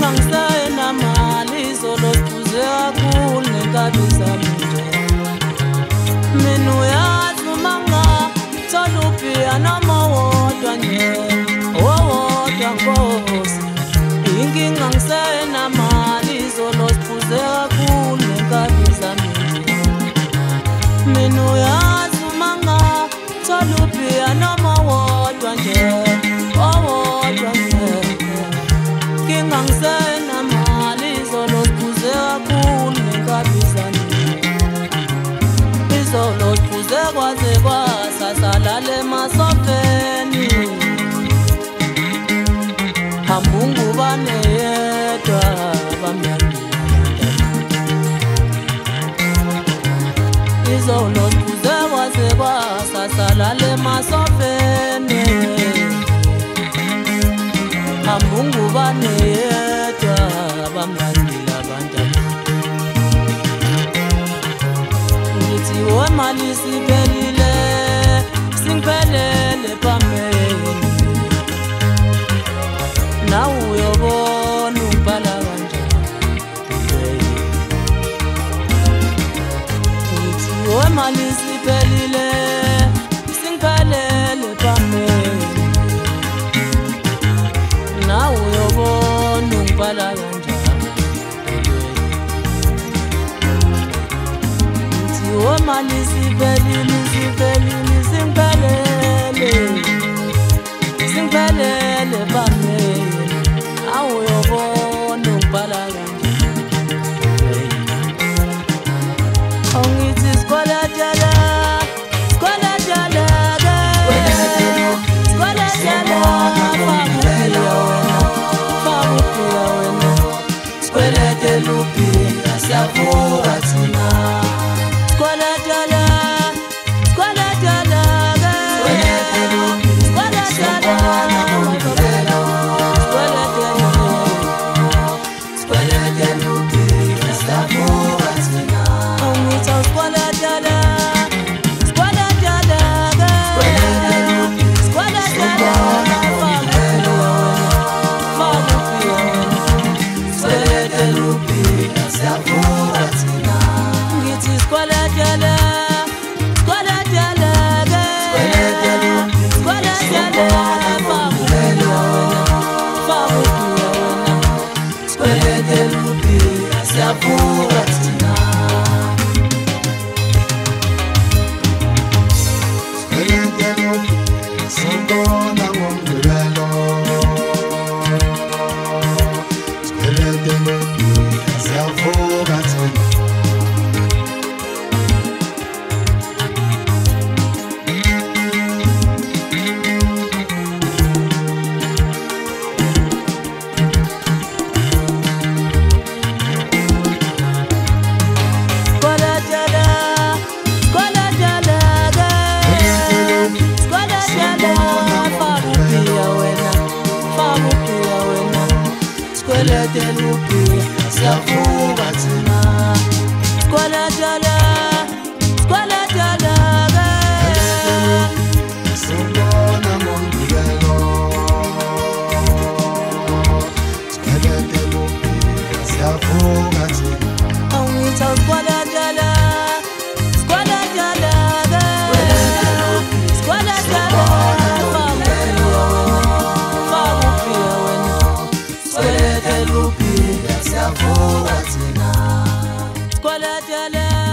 ngingangisena mali zolophuze kakhulu nenkabi zami nje mina uyazi uma ngathola uphiya noma wodwa nje owodwa Nkosi inkinga ngisena mali zolophuze kakhulu nenkabi zami nje mina uyazi uma ngathola uphiya noma wodwa nje owodwa nje ngisena mali zolophuze kakhulu nenkabi zami izolophuze kwaze kwasasalale masofeni hambungu baneyedwa bamyandi izolophuze kwaze kwasasalale masofeni hambungu baneyedwa bamyandi abantwana ngithi wemali siphelile singiphelele phambili nawe uyobona ubhala kanjani ngithi wemali siphelile singiphelele phambili nawe uyobona ubhala kanjani ngithi wemali siphelile singiphelele phambili nawe uyobona ubhala kanjani ongithi sikwalatela siyavuka thina sikwalatela siyavuka thina sikwalatela sibona ngomgibelo sikwalatela siyavuka thina awuthi sikwalatela siyavuka thina sikwalatela